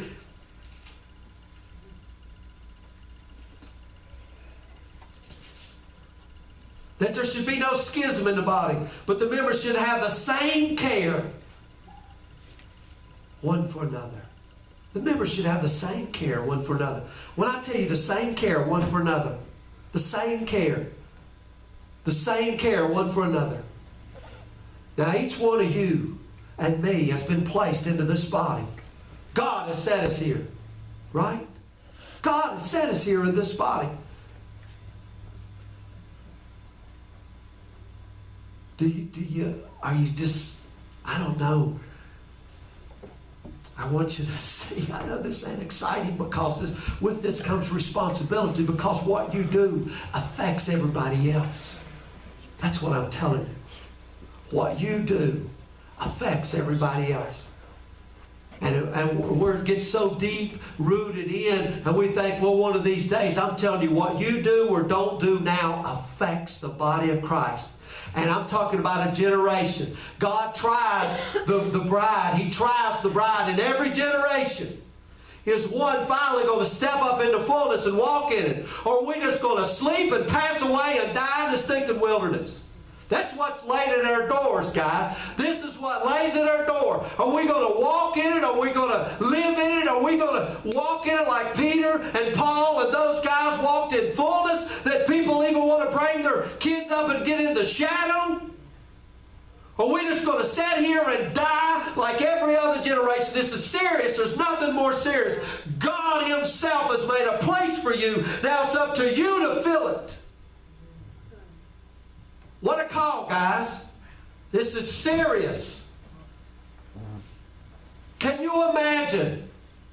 S1: That there should be no schism in the body, but the members should have the same care one for another. The members should have the same care one for another. When I tell you the same care one for another, the same care. The same care one for another. Now each one of you and me has been placed into this body. God has set us here. Right? God has set us here in this body. Are you just, I don't know. I want you to see, I know this ain't exciting because with this comes responsibility, because what you do affects everybody else. That's what I'm telling you. What you do affects everybody else. And where it gets so deep rooted in, and we think, well, one of these days, I'm telling you, what you do or don't do now affects the body of Christ. And I'm talking about a generation. God tries the bride. He tries the bride in every generation. Is one finally going to step up into fullness and walk in it? Or are we just going to sleep and pass away and die in the stinking wilderness? That's what's laid at our doors, guys. This is what lays at our door. Are we going to walk in it? Are we going to live in it? Are we going to walk in it like Peter and Paul and those guys walked in fullness, that people even want to bring their kids up and get in the shadow? Are we just going to sit here and die like every other generation? This is serious. There's nothing more serious. God Himself has made a place for you. Now it's up to you to fill it. What a call, guys. This is serious. Can you imagine?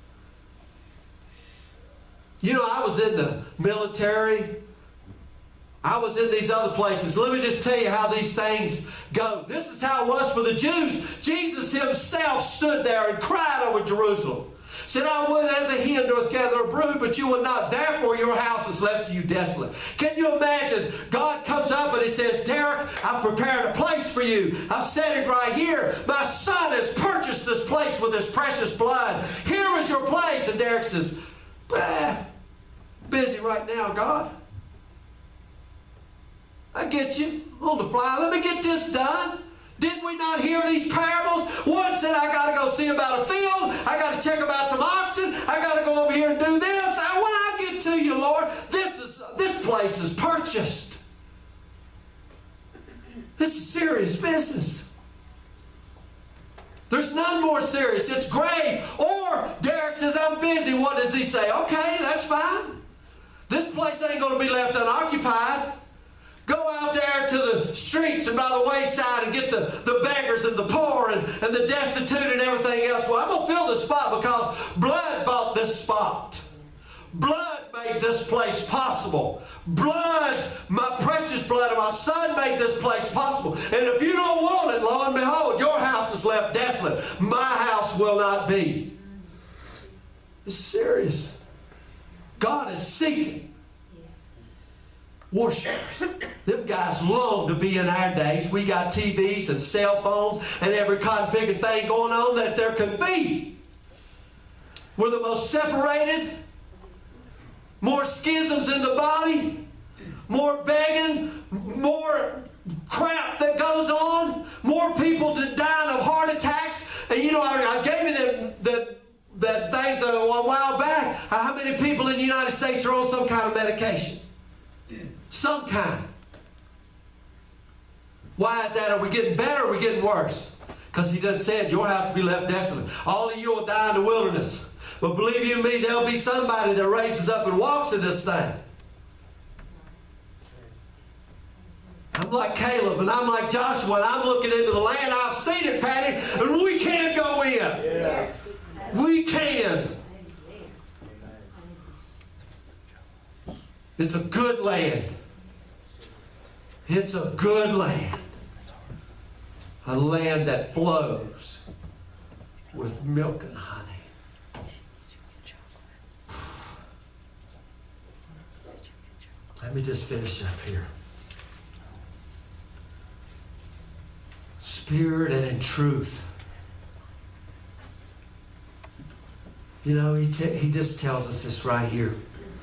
S1: You know, I was in the military. I was in these other places. Let me just tell you how these things go. This is how it was for the Jews. Jesus Himself stood there and cried over Jerusalem. Said, I would as a hen doth gather a brood, but you would not. Therefore your house is left to you desolate. Can you imagine? God comes up and He says, Derek, I've prepared a place for you. I've set it right here. My Son has purchased this place with His precious blood. Here is your place. And Derek says, busy right now, God. I get you on the fly. Let me get this done. Did we not hear these parables? One said, I got to go see about a field. I got to check about some oxen. I got to go over here and do this. When I get to you, Lord, this place is purchased. This is serious business. There's none more serious. It's great. Or Derek says, I'm busy. What does he say? Okay, that's fine. This place ain't going to be left unoccupied. Go out there to the streets and by the wayside and get the beggars and the poor and the destitute and everything else. Well, I'm going to fill this spot because blood bought this spot. Blood made this place possible. Blood, my precious blood of my Son made this place possible. And if you don't want it, lo and behold, your house is left desolate. My house will not be. It's serious. God is seeking worshipers. Them guys long to be in our days. We got TVs and cell phones and every cotton-picking thing going on that there can be. We're the most separated. More schisms in the body. More begging. More crap that goes on. More people dying of heart attacks. And you know, I gave you that things a while back. How many people in the United States are on some kind of medication? Some kind. Why is that? Are we getting better or are we getting worse? Because He done said your house will be left desolate. All of you will die in the wilderness. But believe you me, there'll be somebody that raises up and walks in this thing. I'm like Caleb and I'm like Joshua and I'm looking into the land. I've seen it, Patty, and we can't go in. Yeah. We can. It's a good land. It's a good land. A land that flows with milk and honey. Let me just finish up here. Spirit and in truth. You know, he just tells us this right here.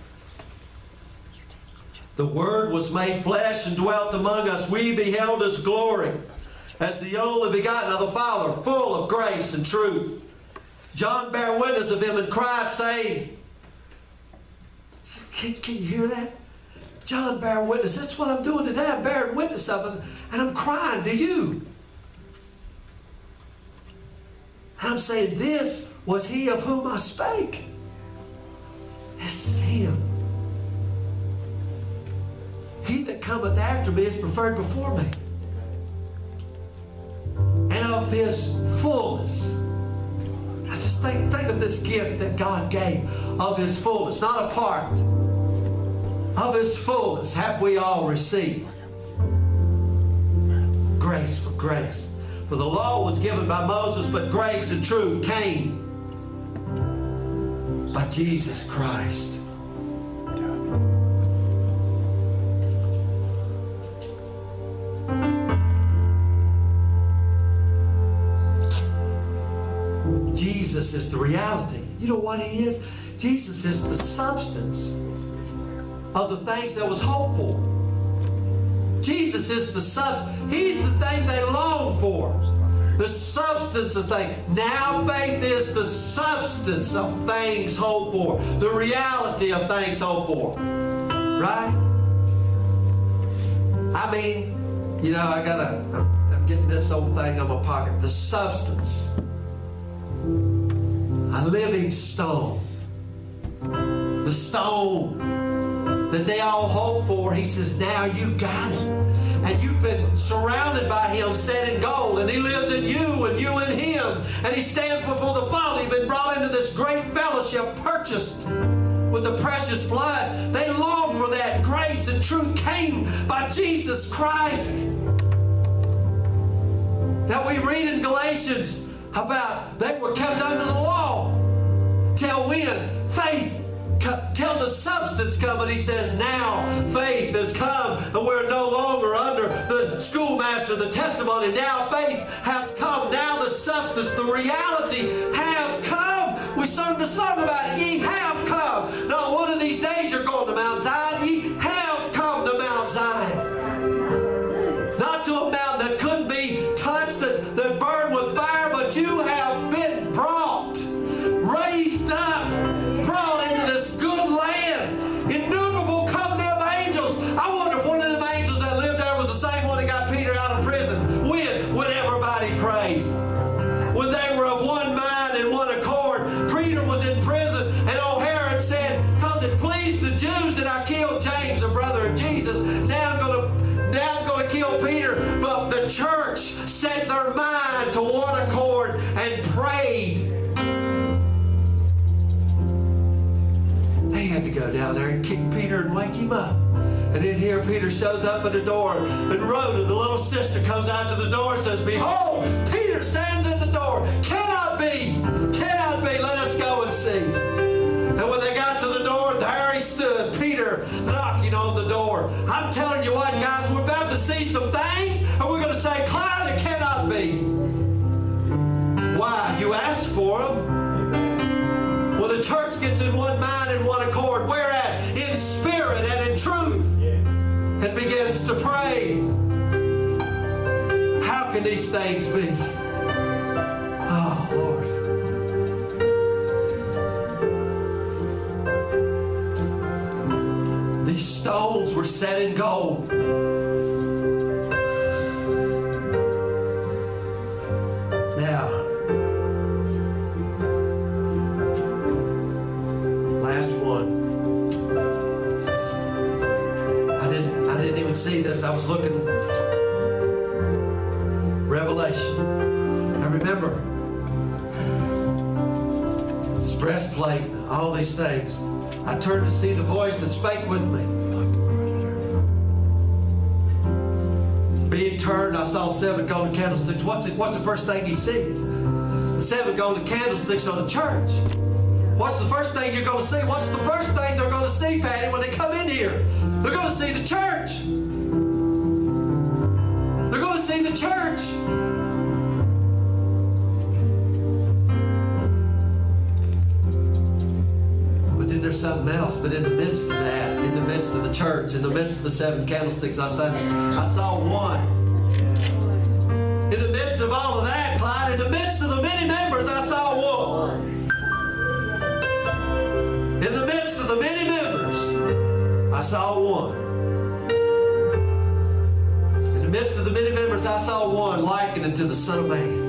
S1: The Word was made flesh and dwelt among us. We beheld His glory as the only begotten of the Father, full of grace and truth. John bare witness of Him and cried, saying, can you hear that? John, bear witness. That's what I'm doing today. I'm bearing witness of it, and I'm crying to you. And I'm saying, this was he of whom I spake. This is him. He that cometh after me is preferred before me. And of his fullness. I just think of this gift that God gave of his fullness, not a part. Of his fullness have we all received. Grace for grace. For the law was given by Moses, but grace and truth came by Jesus Christ. Jesus is the reality. You know what he is? Jesus is the substance of the things that was hoped for. Jesus is the substance. He's the thing they long for. The substance of things. Now faith is the substance of things hoped for. The reality of things hoped for. Right? I mean, you know, I'm getting this old thing on my pocket. The substance. A living stone. The stone that they all hope for. He says, now you got it. And you've been surrounded by him, set in gold. And he lives in you and you in him. And he stands before the Father. You've been brought into this great fellowship, purchased with the precious blood. They long for that. Grace and truth came by Jesus Christ. Now we read in Galatians about they were kept under the law till when? Faith. Till the substance come, and he says, now faith has come, and we're no longer under the schoolmaster, the testimony. Now faith has come. Now the substance, the reality has come. We sung the song about it. Ye have come. Now one of these days you're going to Mount Zion. Ye have come to Mount Zion. Not to a mountain that couldn't be touched, that burned with fire, but you have been brought, raised up, brought into this good land. Innumerable company of angels. I wonder if one of them angels that lived there was the same one that got Peter out of prison. When everybody prayed. When they were of one mind and one accord. Peter was in prison, and old Herod said, because it pleased the Jews that I killed James, the brother of Jesus, now I'm going to kill Peter. But the church set their mind to one accord and prayed. They had to go down there and kick Peter and wake him up. And then here Peter shows up at the door, and Rhoda, the little sister, comes out to the door and says, behold, Peter stands at the door. Cannot be. Let us go and see. And when they got to the door, there he stood, Peter, knocking on the door. I'm telling you what, guys, we're about to see some things, and we're going to say, Clyde, it cannot be. Why? You asked for them. When the church gets in one mind and one accord, where at? In spirit and in truth. And begins to pray. How can these things be? Oh, Lord. These stones were set in gold. Now, last one. I didn't even see this. I was looking. Revelation. Now remember, this breastplate, all these things. I turned to see the voice that spake with me. Being turned, I saw 7 golden candlesticks. What's the first thing he sees? The 7 golden candlesticks are the church. What's the first thing you're going to see? What's the first thing they're going to see, Patty, when they come in here? They're going to see the church. They're going to see the church. But then there's something else. But in the midst of that, in the midst of the church, in the midst of the 7 candlesticks, I saw one. In the midst of all of that, Clyde, in the midst of the many members, I saw one. In the midst of the many members, I saw one. heavens I saw one likened unto the Son of Man.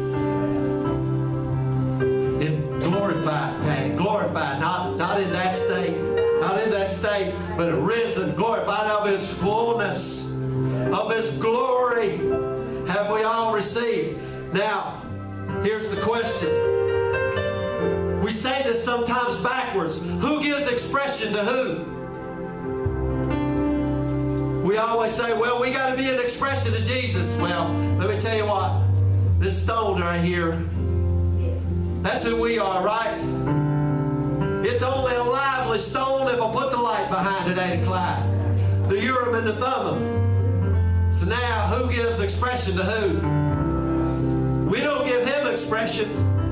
S1: In glorified, Patty, glorified, not in that state, but a risen, glorified of His fullness, of His glory, have we all received. Now, here's the question. We say this sometimes backwards. Who gives expression to who? We always say, well, we got to be an expression of Jesus. Well, let me tell you what. This stone right here, that's who we are, right? It's only a lively stone if I put the light behind it, ain't it, Clyde? The Urim and the Thummim. So now, who gives expression to who? We don't give Him expression.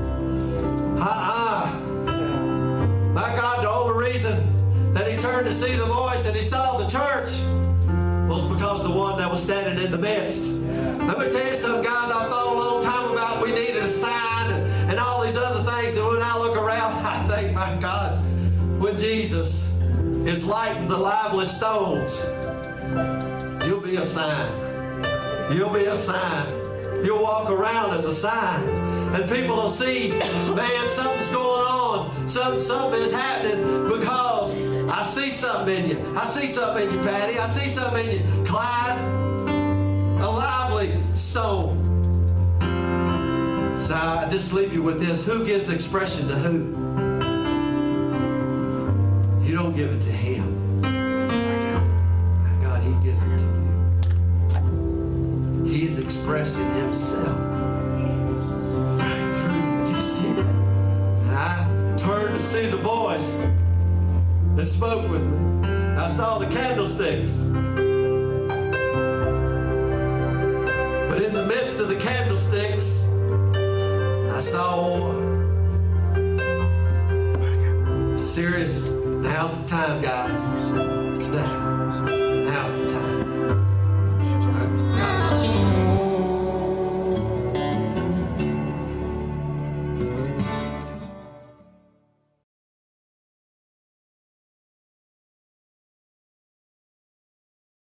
S1: My God, the only reason that He turned to see the voice and He saw the church was because the one that was standing in the midst. Let me tell you something, guys, I've thought a long time about we needed a sign and all these other things, and when I look around, I think, my God, when Jesus is lighting the lively stones, you'll be a sign. You'll be a sign. You'll walk around as a sign. And people will see, man, something's going on. Something is happening because I see something in you. I see something in you, Patty. I see something in you, Clyde. A lively stone. So I just leave you with this. Who gives expression to who? You don't give it to Him. God, He gives it to you. He's expressing Himself right through. Do you see that? And I turned to see the voice that spoke with me. I saw the candlesticks. But in the midst of the candlesticks, I saw one. Serious. Now's the time, guys. It's now.